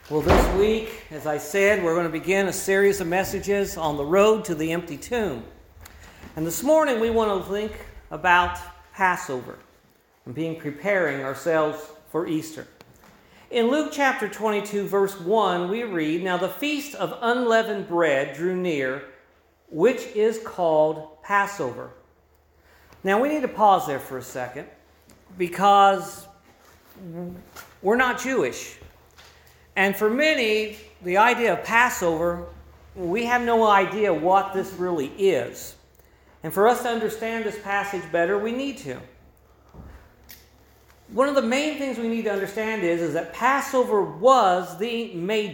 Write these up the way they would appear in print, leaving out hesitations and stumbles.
Well, this week, as I said, we're going to begin a series of messages on the road to the empty tomb. And this morning we want to think about Passover and preparing ourselves for Easter. In Luke chapter 22, verse 1, we read, "Now the feast of unleavened bread drew near, which is called Passover." Now we need to pause there for a second because we're not Jewish. And for many, the idea of Passover, we have no idea what this really is. And for us to understand this passage better, we need to. One of the main things we need to understand is that Passover was the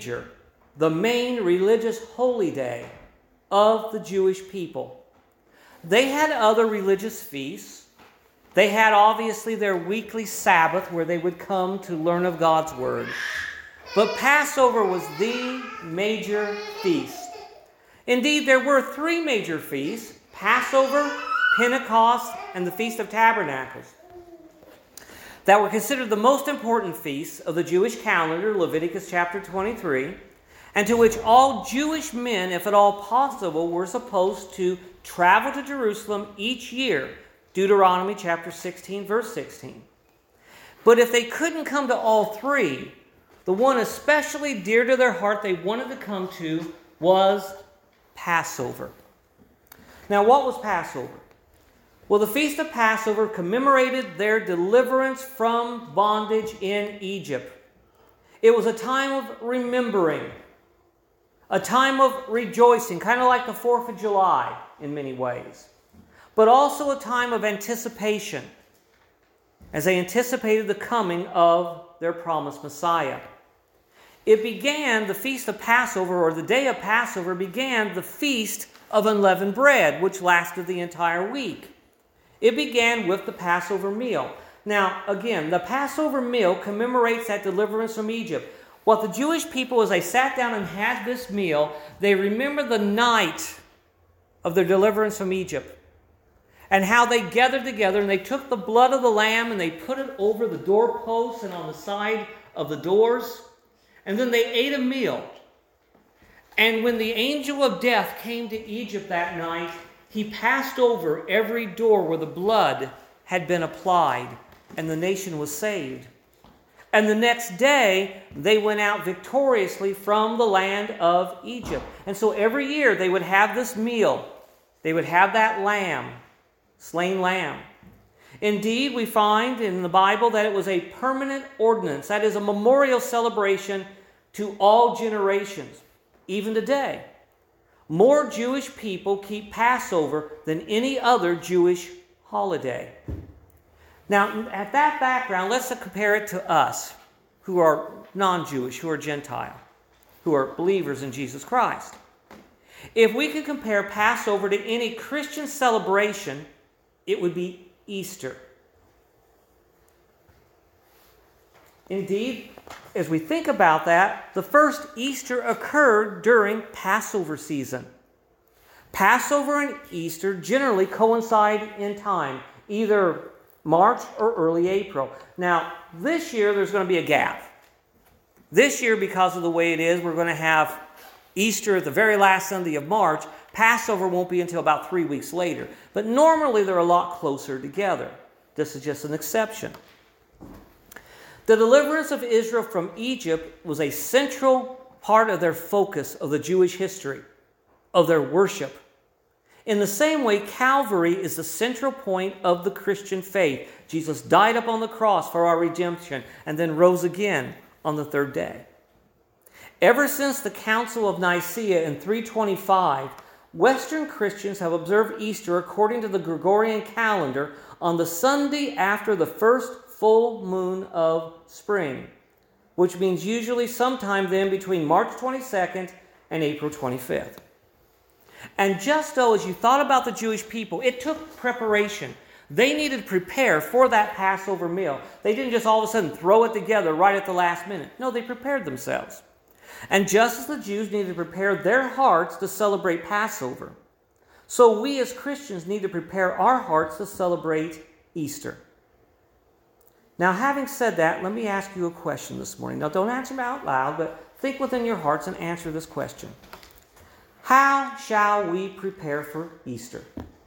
main religious holy day of the Jewish people. They had other religious feasts. They had obviously their weekly Sabbath where they would come to learn of God's Word. But Passover was the major feast. Indeed, there were three major feasts: Passover, Pentecost, and the Feast of Tabernacles, that were considered the most important feasts of the Jewish calendar, Leviticus chapter 23, and to which all Jewish men, if at all possible, were supposed to travel to Jerusalem each year, Deuteronomy chapter 16, verse 16. But if they couldn't come to all three, the one especially dear to their heart they wanted to come to was Passover. Now, what was Passover? Well, the Feast of Passover commemorated their deliverance from bondage in Egypt. It was a time of remembering, a time of rejoicing, kind of like the 4th of July in many ways, but also a time of anticipation, as they anticipated the coming of their promised Messiah. The Feast of Passover, or the day of Passover, began the Feast of Unleavened Bread, which lasted the entire week. It began with the Passover meal. Now, again, the Passover meal commemorates that deliverance from Egypt. What the Jewish people, as they sat down and had this meal, they remember the night of their deliverance from Egypt and how they gathered together and they took the blood of the lamb and they put it over the doorposts and on the side of the doors. And then they ate a meal. And when the angel of death came to Egypt that night, he passed over every door where the blood had been applied, and the nation was saved. And the next day, they went out victoriously from the land of Egypt. And so every year they would have this meal. They would have that lamb, slain lamb. Indeed, we find in the Bible that it was a permanent ordinance, that is, a memorial celebration to all generations, even today. More Jewish people keep Passover than any other Jewish holiday. Now, at that background, let's compare it to us, who are non-Jewish, who are Gentile, who are believers in Jesus Christ. If we could compare Passover to any Christian celebration, it would be Easter. Indeed, as we think about that, the first Easter occurred during Passover season. Passover and Easter generally coincide in time, either March or early April. Now, this year there's going to be a gap. This year, because of the way it is, we're going to have Easter at the very last Sunday of March. Passover won't be until about 3 weeks later. But normally they're a lot closer together. This is just an exception. The deliverance of Israel from Egypt was a central part of their focus of the Jewish history, of their worship. In the same way, Calvary is the central point of the Christian faith. Jesus died upon the cross for our redemption and then rose again on the third day. Ever since the Council of Nicaea in 325, Western Christians have observed Easter according to the Gregorian calendar on the Sunday after the first full moon of spring, which means usually sometime then between March 22nd and April 25th. And just though, as you thought about the Jewish people, it took preparation. They needed to prepare for that Passover meal. They didn't just all of a sudden throw it together right at the last minute. No, they prepared themselves. And just as the Jews needed to prepare their hearts to celebrate Passover, so we as Christians need to prepare our hearts to celebrate Easter. Now, having said that, let me ask you a question this morning. Now, don't answer them out loud, but think within your hearts and answer this question. How shall we prepare for Easter?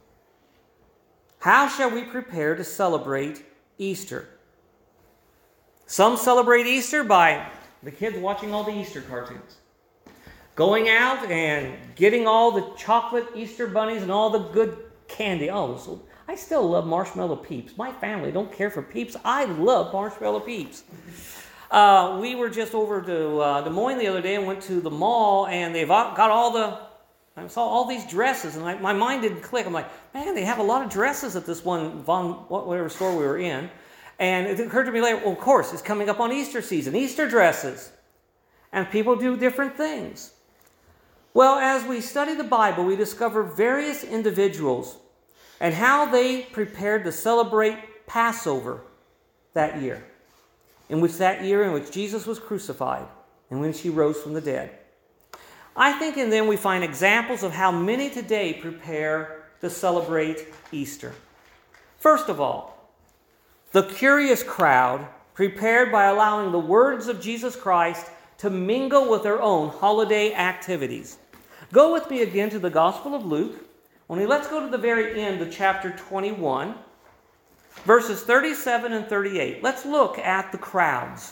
How shall we prepare to celebrate Easter? Some celebrate Easter by the kids watching all the Easter cartoons. Going out and getting all the chocolate Easter bunnies and all the good candy. Oh, so I still love marshmallow Peeps. My family don't care for Peeps. I love marshmallow Peeps. We were just over to Des Moines the other day and went to the mall, and they've got I saw all these dresses, and my mind didn't click. I'm like, man, they have a lot of dresses at this whatever store we were in. And it occurred to me later, well, of course, it's coming up on Easter season, Easter dresses. And people do different things. Well, as we study the Bible, we discover various individuals and how they prepared to celebrate Passover that year, in which Jesus was crucified and when he rose from the dead. I think in them we find examples of how many today prepare to celebrate Easter. First of all, the curious crowd prepared by allowing the words of Jesus Christ to mingle with their own holiday activities. Go with me again to the Gospel of Luke. Only let's go to the very end of chapter 21, verses 37 and 38. Let's look at the crowds.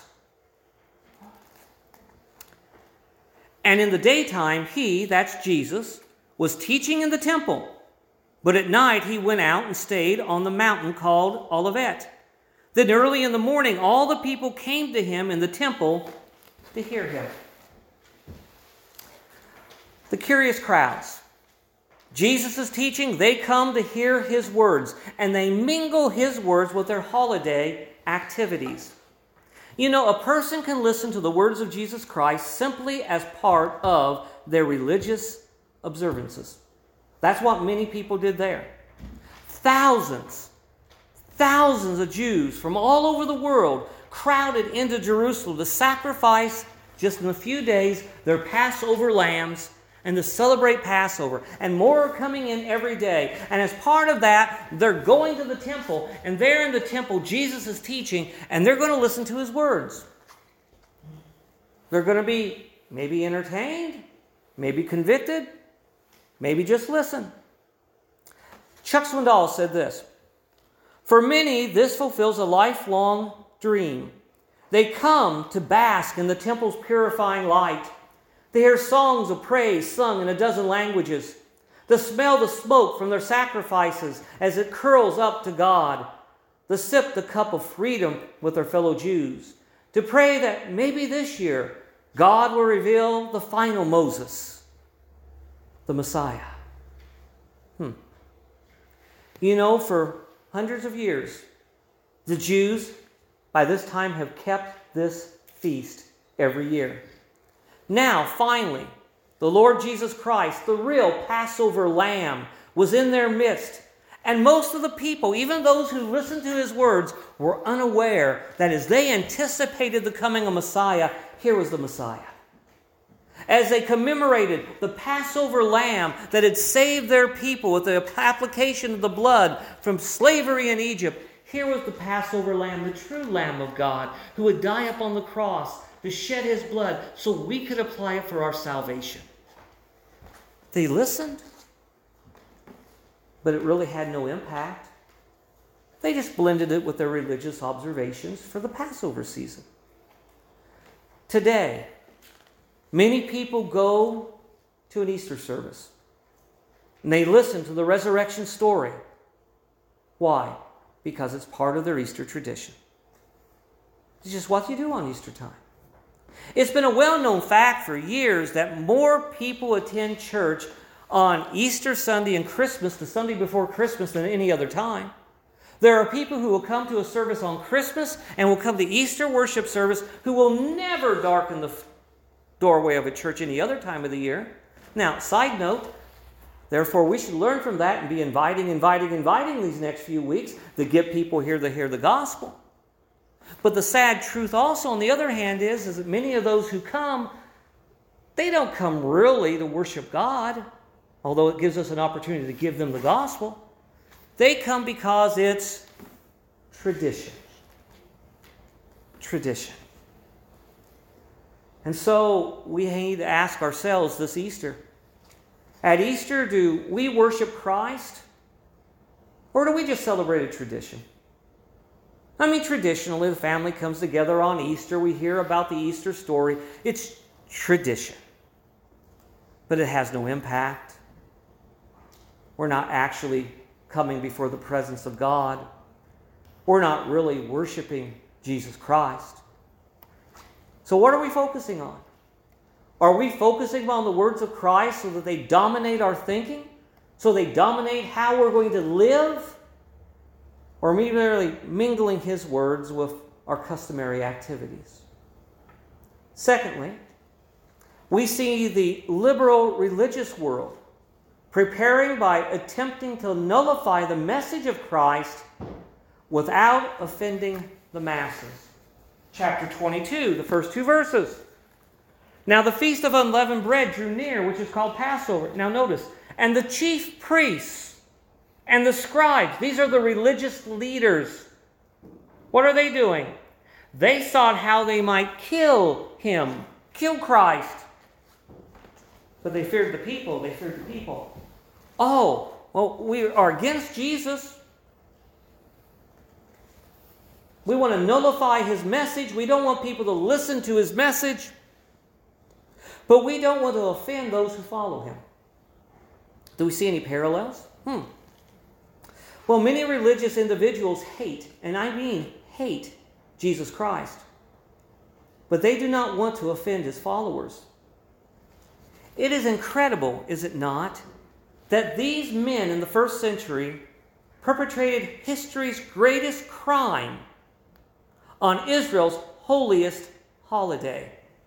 And in the daytime, he, that's Jesus, was teaching in the temple. But at night he went out and stayed on the mountain called Olivet. Then early in the morning, all the people came to him in the temple to hear him. The curious crowds. Jesus is teaching, they come to hear his words, and they mingle his words with their holiday activities. You know, a person can listen to the words of Jesus Christ simply as part of their religious observances. That's what many people did there. Thousands of Jews from all over the world crowded into Jerusalem to sacrifice, just in a few days, their Passover lambs and to celebrate Passover. And more are coming in every day. And as part of that, they're going to the temple. And there in the temple, Jesus is teaching, and they're going to listen to his words. They're going to be maybe entertained, maybe convicted, maybe just listen. Chuck Swindoll said this, "For many, this fulfills a lifelong dream. They come to bask in the temple's purifying light. They hear songs of praise sung in a dozen languages. To smell the smoke from their sacrifices as it curls up to God. To sip the cup of freedom with their fellow Jews. To pray that maybe this year God will reveal the final Moses, the Messiah." You know, for hundreds of years, the Jews by this time have kept this feast every year. Now, finally, the Lord Jesus Christ, the real Passover lamb, was in their midst. And most of the people, even those who listened to his words, were unaware that as they anticipated the coming of Messiah, here was the Messiah. As they commemorated the Passover lamb that had saved their people with the application of the blood from slavery in Egypt, here was the Passover lamb, the true Lamb of God, who would die upon the cross to shed his blood so we could apply it for our salvation. They listened, but it really had no impact. They just blended it with their religious observations for the Passover season. Today, many people go to an Easter service and they listen to the resurrection story. Why? Because it's part of their Easter tradition. It's just what you do on Easter time. It's been a well-known fact for years that more people attend church on Easter Sunday and Christmas, the Sunday before Christmas, than any other time. There are people who will come to a service on Christmas and will come to Easter worship service who will never darken the doorway of a church any other time of the year. Now, side note, therefore we should learn from that and be inviting these next few weeks to get people here to hear the gospel. But the sad truth also, on the other hand, is that many of those who come, they don't come really to worship God, although it gives us an opportunity to give them the gospel. They come because it's tradition. Tradition. And so we need to ask ourselves this Easter, at Easter, do we worship Christ, or do we just celebrate a tradition? I mean, traditionally, the family comes together on Easter. We hear about the Easter story. It's tradition. But it has no impact. We're not actually coming before the presence of God. We're not really worshiping Jesus Christ. So what are we focusing on? Are we focusing on the words of Christ so that they dominate our thinking? So they dominate how we're going to live? Or are we merely mingling His words with our customary activities? Secondly, we see the liberal religious world preparing by attempting to nullify the message of Christ without offending the masses. Chapter 22, the first two verses. Now the feast of unleavened bread drew near, which is called Passover. Now notice, and the chief priests and the scribes, these are the religious leaders. What are they doing? They sought how they might kill Him, kill Christ. But they feared the people. They feared the people. Oh, well, we are against Jesus. We want to nullify His message. We don't want people to listen to His message. But we don't want to offend those who follow Him. Do we see any parallels? Well, many religious individuals hate, and I mean hate, Jesus Christ. But they do not want to offend His followers. It is incredible, is it not, that these men in the first century perpetrated history's greatest crime on Israel's holiest holiday.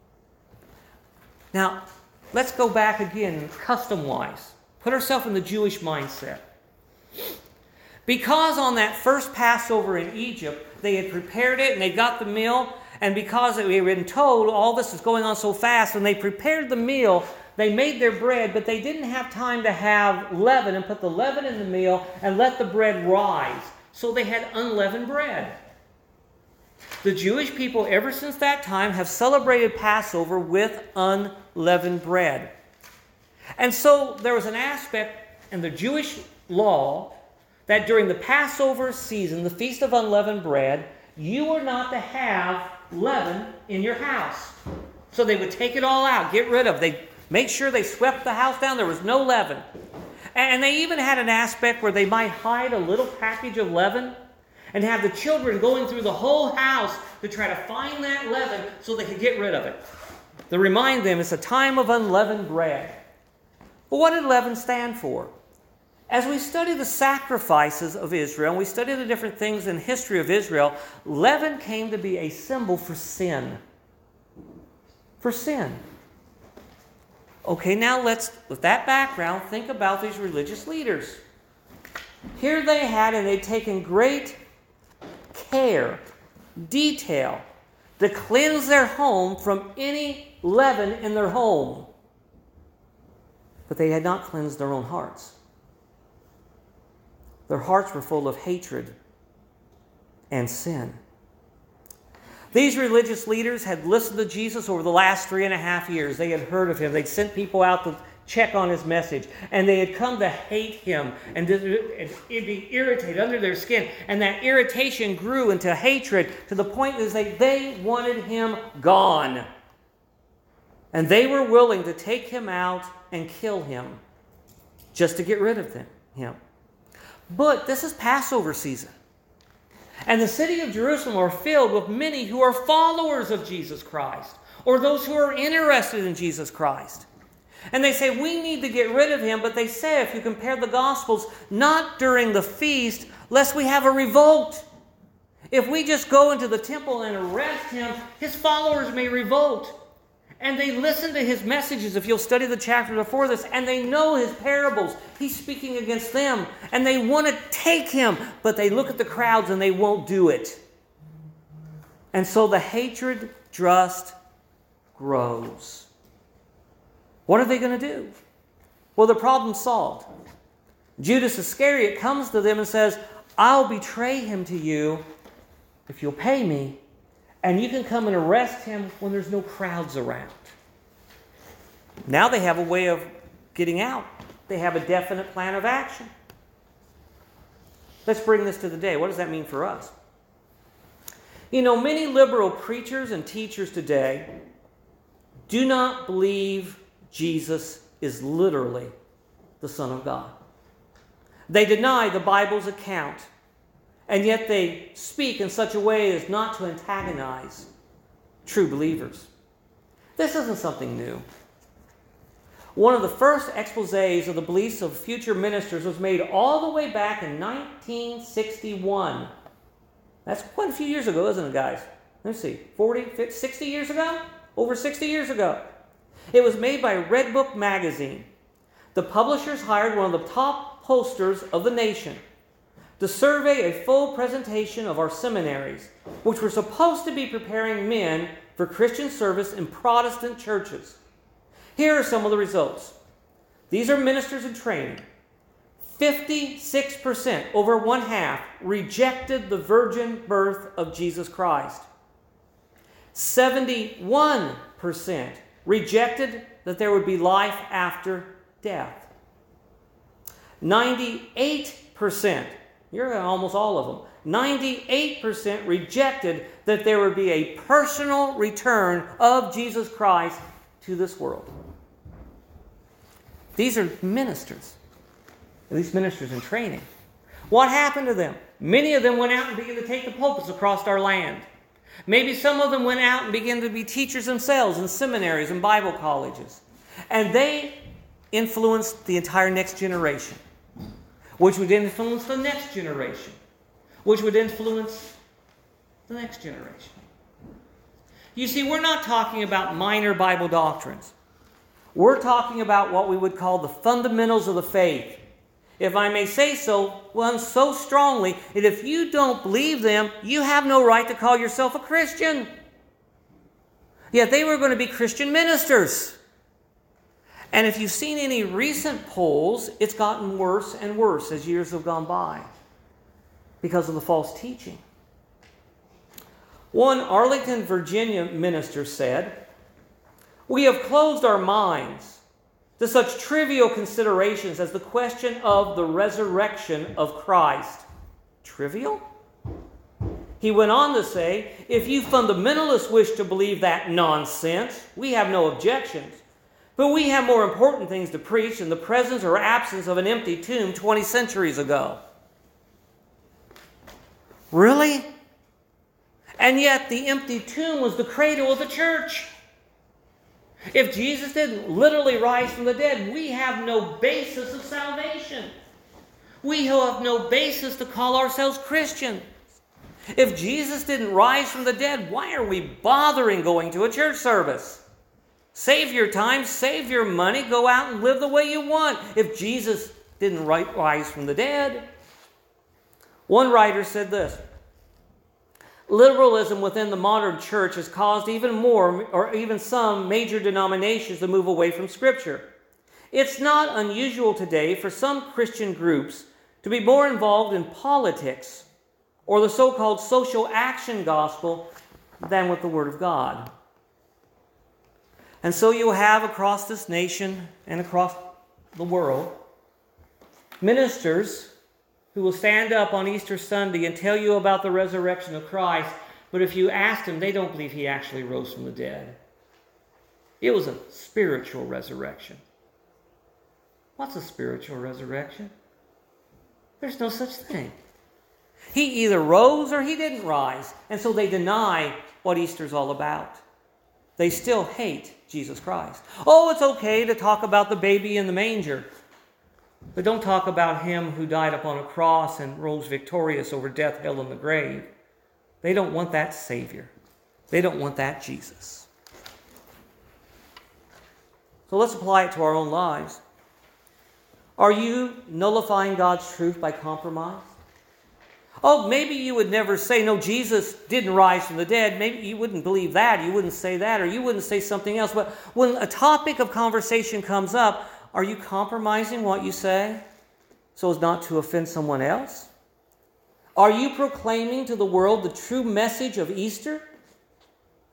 Now, let's go back again, custom-wise. Put ourselves in the Jewish mindset. Because on that first Passover in Egypt, they had prepared it and they got the meal, and because we had been told all this is going on so fast, when they prepared the meal, they made their bread, but they didn't have time to have leaven and put the leaven in the meal and let the bread rise. So they had unleavened bread. The Jewish people, ever since that time, have celebrated Passover with unleavened bread. And so there was an aspect in the Jewish law that during the Passover season, the Feast of Unleavened Bread, you were not to have leaven in your house. So they would take it all out, get rid of it. They make sure they swept the house down. There was no leaven. And they even had an aspect where they might hide a little package of leaven and have the children going through the whole house to try to find that leaven so they could get rid of it. To remind them it's a time of unleavened bread. But what did leaven stand for? As we study the sacrifices of Israel, and we study the different things in the history of Israel, leaven came to be a symbol for sin. For sin. Okay, now let's, with that background, think about these religious leaders. Here they had, and they'd taken great care, detail, to cleanse their home from any leaven in their home. But they had not cleansed their own hearts. Their hearts were full of hatred and sin. These religious leaders had listened to Jesus over the last 3.5 years. They had heard of Him. They'd sent people out to check on His message. And they had come to hate Him and be irritated under their skin. And that irritation grew into hatred to the point that they wanted Him gone. And they were willing to take Him out and kill Him just to get rid of Him. But this is Passover season. And the city of Jerusalem are filled with many who are followers of Jesus Christ, or those who are interested in Jesus Christ. And they say, we need to get rid of Him, but they say, if you compare the Gospels, not during the feast, lest we have a revolt. If we just go into the temple and arrest Him, His followers may revolt. And they listen to His messages, if you'll study the chapter before this, and they know His parables. He's speaking against them, and they want to take Him, but they look at the crowds and they won't do it. And so the hatred just grows. What are they going to do? Well, the problem's solved. Judas Iscariot comes to them and says, I'll betray Him to you if you'll pay me. And you can come and arrest him when there's no crowds around. Now they have a way of getting out. They have a definite plan of action. Let's bring this to the day. What does that mean for us? You know, many liberal preachers and teachers today do not believe Jesus is literally the Son of God. They deny the Bible's account, and yet they speak in such a way as not to antagonize true believers. This isn't something new. One of the first exposés of the beliefs of future ministers was made all the way back in 1961. That's quite a few years ago, isn't it, guys? Let's see, 40, 50, 60 years ago? Over 60 years ago. It was made by Red Book magazine. The publishers hired one of the top posters of the nation to survey a full presentation of our seminaries, which were supposed to be preparing men for Christian service in Protestant churches. Here are some of the results. These are ministers in training. 56%, over one half, rejected the virgin birth of Jesus Christ. 71% rejected that there would be life after death. 98%, you're almost all of them, 98% rejected that there would be a personal return of Jesus Christ to this world. These are ministers. At least ministers in training. What happened to them? Many of them went out and began to take the pulpits across our land. Maybe some of them went out and began to be teachers themselves in seminaries and Bible colleges. And they influenced the entire next generation, which would influence the next generation, which would influence the next generation. You see, we're not talking about minor Bible doctrines. We're talking about what we would call the fundamentals of the faith. If I may say so, one so strongly that if you don't believe them, you have no right to call yourself a Christian. Yet they were going to be Christian ministers. And if you've seen any recent polls, it's gotten worse and worse as years have gone by because of the false teaching. One Arlington, Virginia minister said, "We have closed our minds to such trivial considerations as the question of the resurrection of Christ." Trivial? He went on to say, "If you fundamentalists wish to believe that nonsense, we have no objections. But we have more important things to preach than the presence or absence of an empty tomb 20 centuries ago." Really? And yet the empty tomb was the cradle of the church. If Jesus didn't literally rise from the dead, we have no basis of salvation. We have no basis to call ourselves Christians. If Jesus didn't rise from the dead, why are we bothering going to a church service? Save your time, save your money, go out and live the way you want if Jesus didn't rise from the dead. One writer said this, "Liberalism within the modern church has caused even more, or even some major denominations to move away from Scripture. It's not unusual today for some Christian groups to be more involved in politics or the so-called social action gospel than with the Word of God." And so you have across this nation and across the world ministers who will stand up on Easter Sunday and tell you about the resurrection of Christ, but if you ask them, they don't believe he actually rose from the dead. It was a spiritual resurrection. What's a spiritual resurrection? There's no such thing. He either rose or he didn't rise, and so they deny what Easter's all about. They still hate Jesus Christ. Oh, it's okay to talk about the baby in the manger, but don't talk about him who died upon a cross and rose victorious over death, hell, and the grave. They don't want that Savior. They don't want that Jesus. So let's apply it to our own lives. Are you nullifying God's truth by compromise? Oh, maybe you would never say, no, Jesus didn't rise from the dead. Maybe you wouldn't believe that. You wouldn't say that, or you wouldn't say something else. But when a topic of conversation comes up, are you compromising what you say so as not to offend someone else? Are you proclaiming to the world the true message of Easter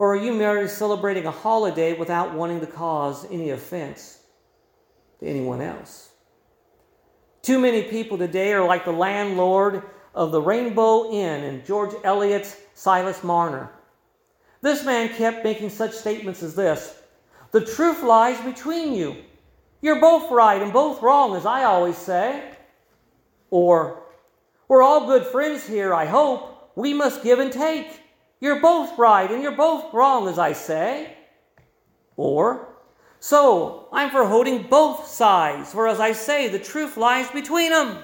Or are you merely celebrating a holiday without wanting to cause any offense to anyone else? Too many people today are like the landlord of the Rainbow Inn in George Eliot's Silas Marner. This man kept making such statements as this: "The truth lies between you. You're both right and both wrong, as I always say." Or, "We're all good friends here, I hope. We must give and take. You're both right and you're both wrong, as I say." Or, "So, I'm for holding both sides, for as I say, the truth lies between them."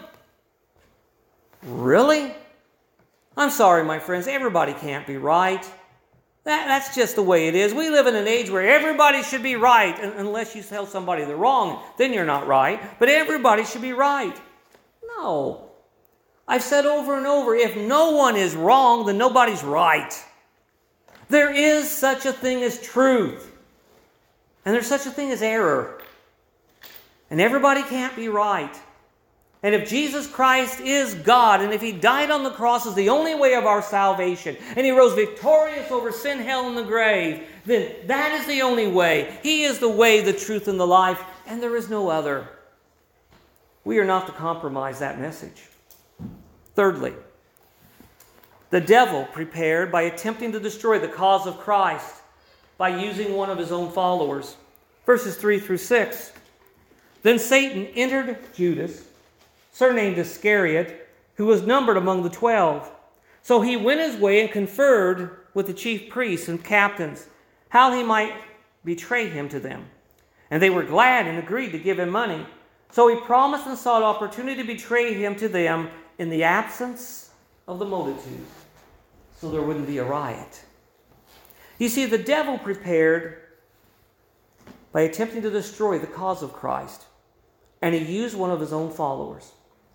Really? I'm sorry, my friends, everybody can't be right. That's just the way it is. We live in an age where everybody should be right, unless you tell somebody they're wrong, then you're not right. But everybody should be right. No. I've said over and over, if no one is wrong, then nobody's right. There is such a thing as truth. And there's such a thing as error. And everybody can't be right. And if Jesus Christ is God, and if He died on the cross as the only way of our salvation, and He rose victorious over sin, hell, and the grave, then that is the only way. He is the way, the truth, and the life, and there is no other. We are not to compromise that message. Thirdly, the devil prepared by attempting to destroy the cause of Christ by using one of his own followers. Verses 3 through 6. Then Satan entered Judas, surnamed Iscariot, who was numbered among the 12. So he went his way and conferred with the chief priests and captains, how he might betray him to them. And they were glad and agreed to give him money. So he promised and sought opportunity to betray him to them in the absence of the multitude, so there wouldn't be a riot. You see, the devil prepared by attempting to destroy the cause of Christ, and he used one of his own followers.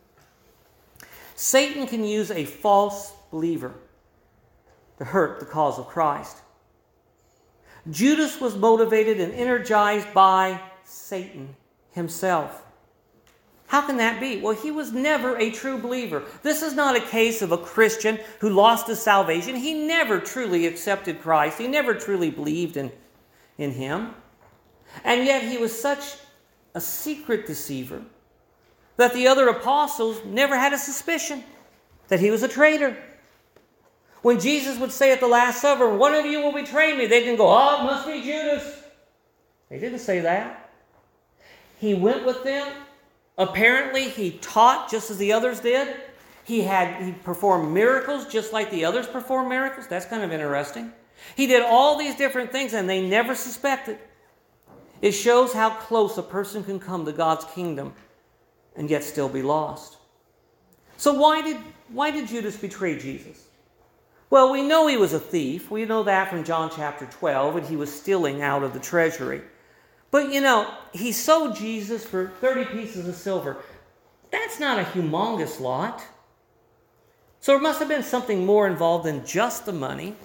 Satan can use a false believer to hurt the cause of Christ. Judas was motivated and energized by Satan himself. How can that be? Well, he was never a true believer. This is not a case of a Christian who lost his salvation. He never truly accepted Christ. He never truly believed in Him. And yet he was such a secret deceiver that the other apostles never had a suspicion that he was a traitor. When Jesus would say at the Last Supper, "One of you will betray me," they didn't go, "Oh, it must be Judas." They didn't say that. He went with them. Apparently, he taught just as the others did. He performed miracles just like the others performed miracles. That's kind of interesting. He did all these different things and they never suspected. It shows how close a person can come to God's kingdom and yet still be lost. So why did Judas betray Jesus? Well, we know he was a thief. We know that from John chapter 12, and he was stealing out of the treasury. But he sold Jesus for 30 pieces of silver. That's not a humongous lot. So there must have been something more involved than just the money.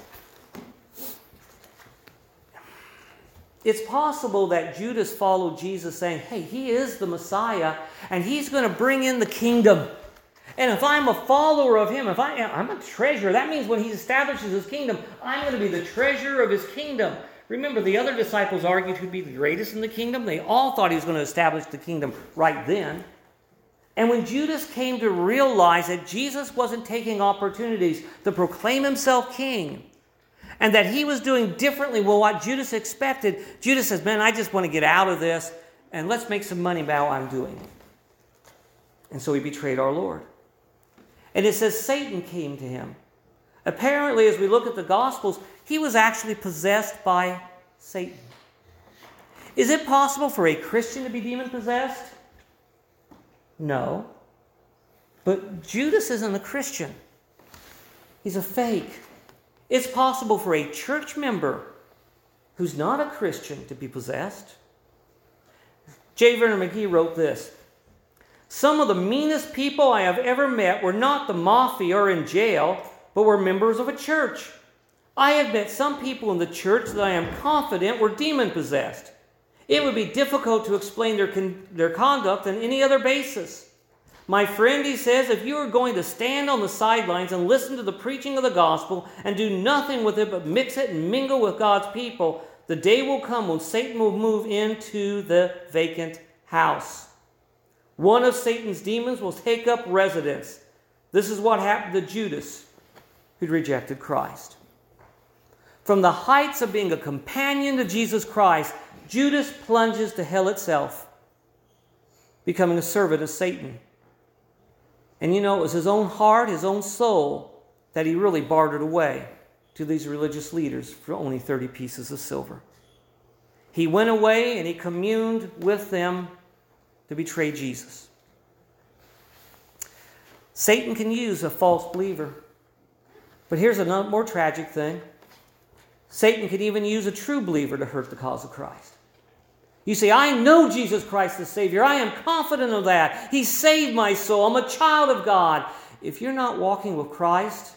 It's possible that Judas followed Jesus saying, "Hey, he is the Messiah, and he's going to bring in the kingdom. And if I'm a follower of him, if I'm a treasurer, that means when he establishes his kingdom, I'm going to be the treasurer of his kingdom." Remember, the other disciples argued who'd be the greatest in the kingdom. They all thought he was going to establish the kingdom right then. And when Judas came to realize that Jesus wasn't taking opportunities to proclaim himself king, and that he was doing differently than what Judas expected, Judas says, "Man, I just want to get out of this, and let's make some money about what I'm doing." And so he betrayed our Lord. And it says Satan came to him. Apparently, as we look at the Gospels, he was actually possessed by Satan. Is it possible for a Christian to be demon-possessed? No. But Judas isn't a Christian. He's a fake. It's possible for a church member who's not a Christian to be possessed. J. Vernon McGee wrote this: "Some of the meanest people I have ever met were not the mafia or in jail, but were members of a church. I have met some people in the church that I am confident were demon-possessed. It would be difficult to explain their conduct on any other basis. My friend, he says, if you are going to stand on the sidelines and listen to the preaching of the gospel and do nothing with it but mix it and mingle with God's people, the day will come when Satan will move into the vacant house. One of Satan's demons will take up residence. This is what happened to Judas, who'd rejected Christ. From the heights of being a companion to Jesus Christ, Judas plunges to hell itself, becoming a servant of Satan. And you know, it was his own heart, his own soul, that he really bartered away to these religious leaders for only 30 pieces of silver. He went away and he communed with them to betray Jesus. Satan can use a false believer. But here's a more tragic thing. Satan can even use a true believer to hurt the cause of Christ. You say, I know Jesus Christ the Savior. I am confident of that. He saved my soul. I'm a child of God. If you're not walking with Christ,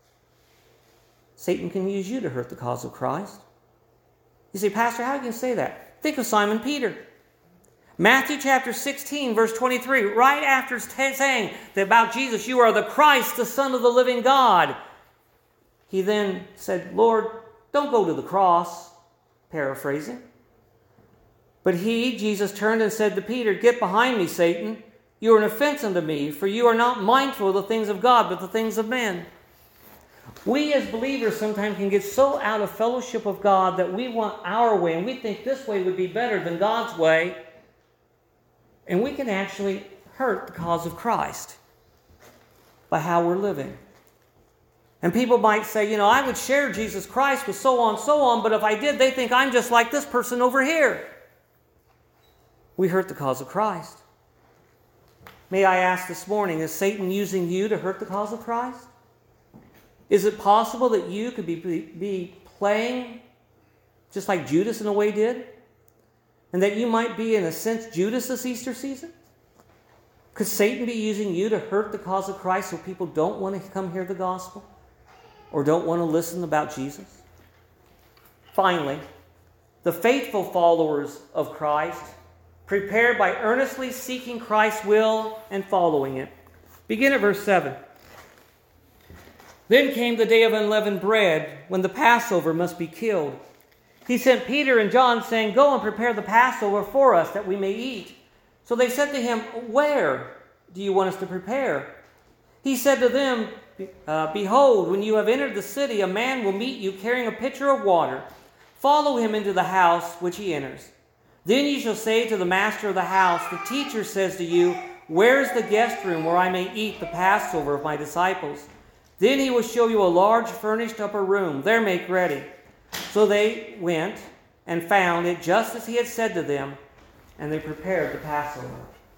Satan can use you to hurt the cause of Christ. You say, Pastor, how can you say that? Think of Simon Peter. Matthew chapter 16, verse 23, right after saying that about Jesus, you are the Christ, the Son of the living God. He then said, Lord, don't go to the cross, paraphrasing. But Jesus turned and said to Peter, get behind me, Satan. You are an offense unto me, for you are not mindful of the things of God, but the things of men. We as believers sometimes can get so out of fellowship with God that we want our way, and we think this way would be better than God's way. And we can actually hurt the cause of Christ by how we're living. And people might say, I would share Jesus Christ with so on, but if I did, they think I'm just like this person over here. We hurt the cause of Christ. May I ask this morning, is Satan using you to hurt the cause of Christ? Is it possible that you could be playing just like Judas in a way did? And that you might be, in a sense, Judas this Easter season? Could Satan be using you to hurt the cause of Christ so people don't want to come hear the gospel? Or don't want to listen about Jesus? Finally, the faithful followers of Christ, prepared by earnestly seeking Christ's will and following it. Begin at verse 7. Then came the day of unleavened bread, when the Passover must be killed. He sent Peter and John, saying, go and prepare the Passover for us, that we may eat. So they said to him, where do you want us to prepare? He said to them, behold, when you have entered the city, a man will meet you carrying a pitcher of water. Follow him into the house which he enters. Then you shall say to the master of the house, the teacher says to you, where is the guest room where I may eat the Passover of my disciples? Then he will show you a large furnished upper room. There make ready. So they went and found it just as he had said to them, and they prepared the Passover.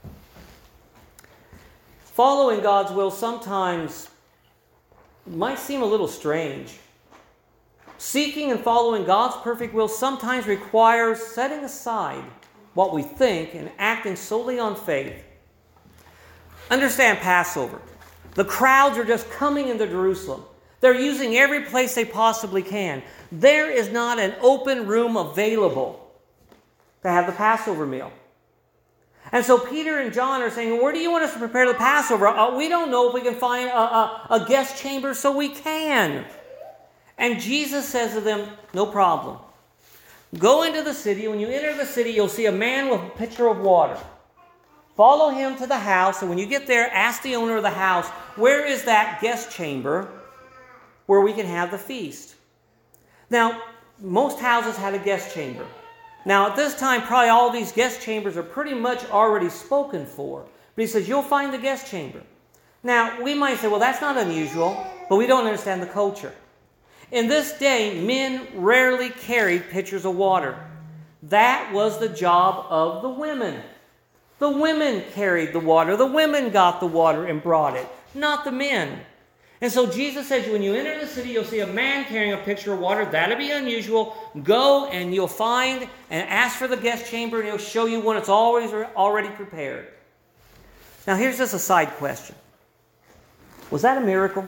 Following God's will sometimes might seem a little strange. Seeking and following God's perfect will sometimes requires setting aside what we think and acting solely on faith. Understand Passover. The crowds are just coming into Jerusalem. They're using every place they possibly can. There is not an open room available to have the Passover meal. And so Peter and John are saying, where do you want us to prepare the Passover? We don't know if we can find a guest chamber, so we can. And Jesus says to them, no problem. Go into the city. When you enter the city, you'll see a man with a pitcher of water. Follow him to the house, and when you get there, ask the owner of the house, where is that guest chamber where we can have the feast? Now, most houses had a guest chamber. Now, at this time, probably all these guest chambers are pretty much already spoken for. But he says, you'll find the guest chamber. Now, we might say, well, that's not unusual, but we don't understand the culture. In this day, men rarely carried pitchers of water. That was the job of the women. The women carried the water. The women got the water and brought it, not the men. And so Jesus says, when you enter the city, you'll see a man carrying a pitcher of water. That'll be unusual. Go and you'll find and ask for the guest chamber, and he'll show you when it's always already prepared. Now, here's just a side question. Was that a miracle?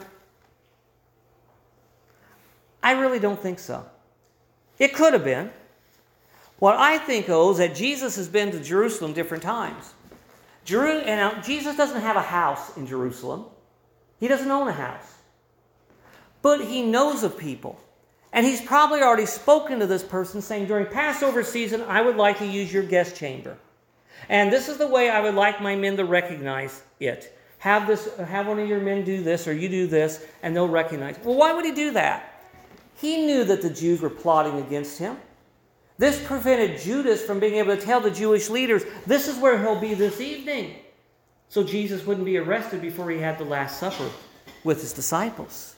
I really don't think so. It could have been. What I think is that Jesus has been to Jerusalem different times. And Jesus doesn't have a house in Jerusalem. He doesn't own a house. But he knows of people. And he's probably already spoken to this person saying, during Passover season, I would like to use your guest chamber. And this is the way I would like my men to recognize it. Have one of your men do this, or you do this, and they'll recognize. Well, why would he do that? He knew that the Jews were plotting against him. This prevented Judas from being able to tell the Jewish leaders, this is where he'll be this evening. So Jesus wouldn't be arrested before he had the Last Supper with his disciples.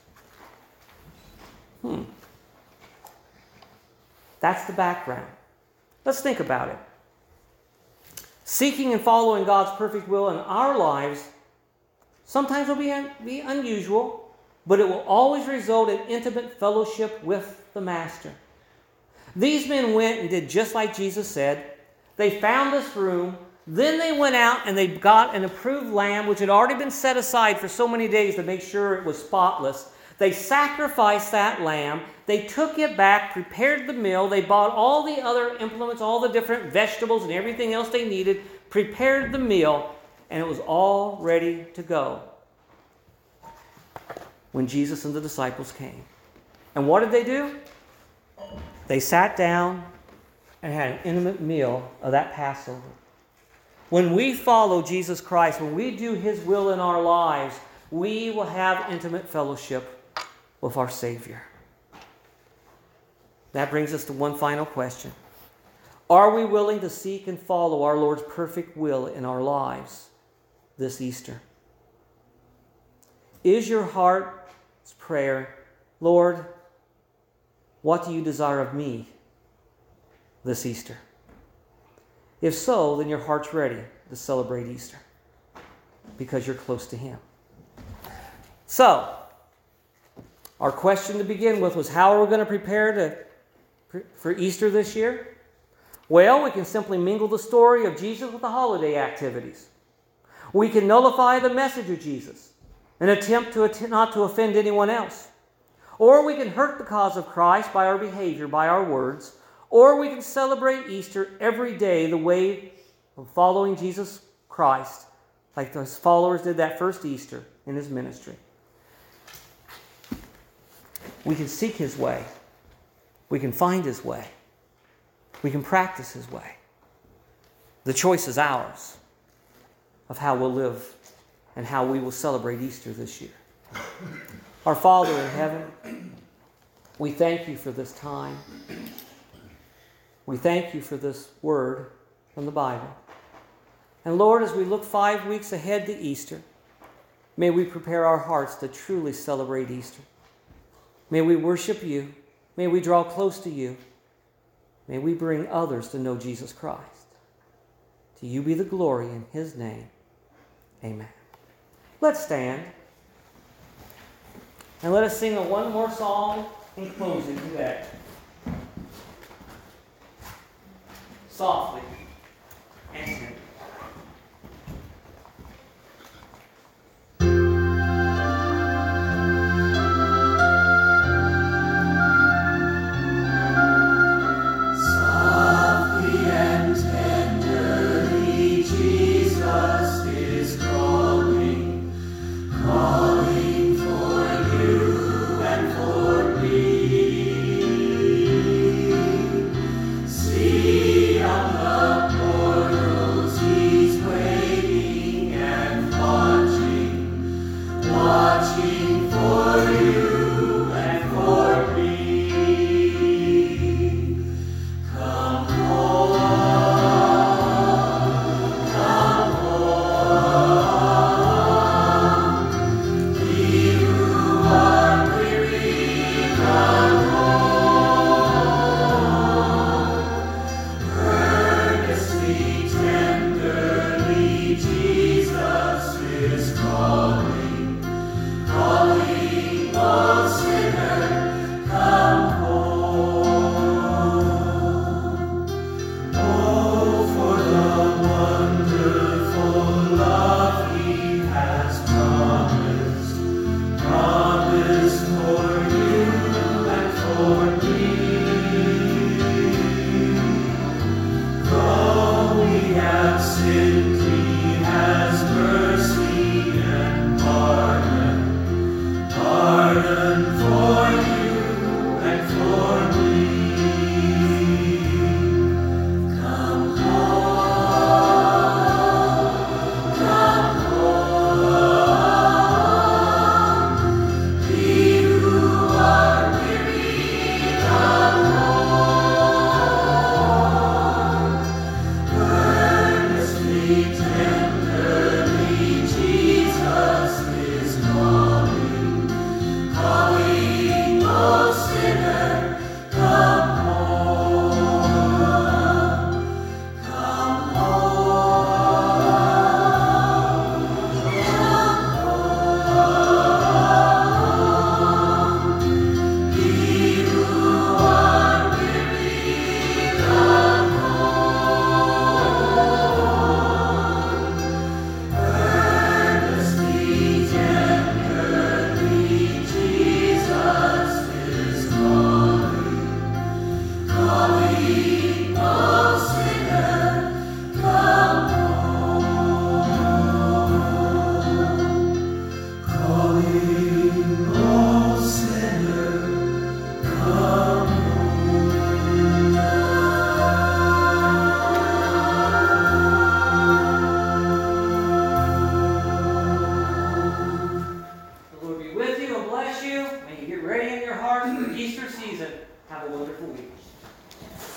That's the background. Let's think about it. Seeking and following God's perfect will in our lives sometimes will be unusual, but it will always result in intimate fellowship with the Master. These men went and did just like Jesus said. They found this room. Then they went out and they got an approved lamb, which had already been set aside for so many days to make sure it was spotless. They sacrificed that lamb. They took it back, prepared the meal. They bought all the other implements, all the different vegetables and everything else they needed, prepared the meal, and it was all ready to go when Jesus and the disciples came. And what did they do? They sat down and had an intimate meal of that Passover. When we follow Jesus Christ, when we do His will in our lives, we will have intimate fellowship with our Savior. That brings us to one final question. Are we willing to seek and follow our Lord's perfect will in our lives this Easter? Is your heart's prayer, Lord, what do you desire of me this Easter? If so, then your heart's ready to celebrate Easter because you're close to Him. So, our question to begin with was, how are we going to prepare for Easter this year? Well, we can simply mingle the story of Jesus with the holiday activities. We can nullify the message of Jesus and attempt not to offend anyone else. Or we can hurt the cause of Christ by our behavior, by our words. Or we can celebrate Easter every day the way of following Jesus Christ, like His followers did that first Easter in His ministry. We can seek His way. We can find His way. We can practice His way. The choice is ours of how we'll live and how we will celebrate Easter this year. Our Father in heaven, we thank You for this time. We thank You for this word from the Bible. And Lord, as we look 5 weeks ahead to Easter, may we prepare our hearts to truly celebrate Easter. May we worship You. May we draw close to You. May we bring others to know Jesus Christ. To You be the glory in His name. Amen. Let's stand. And let us sing one more song in closing today. Softly and tenderly. Sinned, He has Easter season. Have a wonderful week.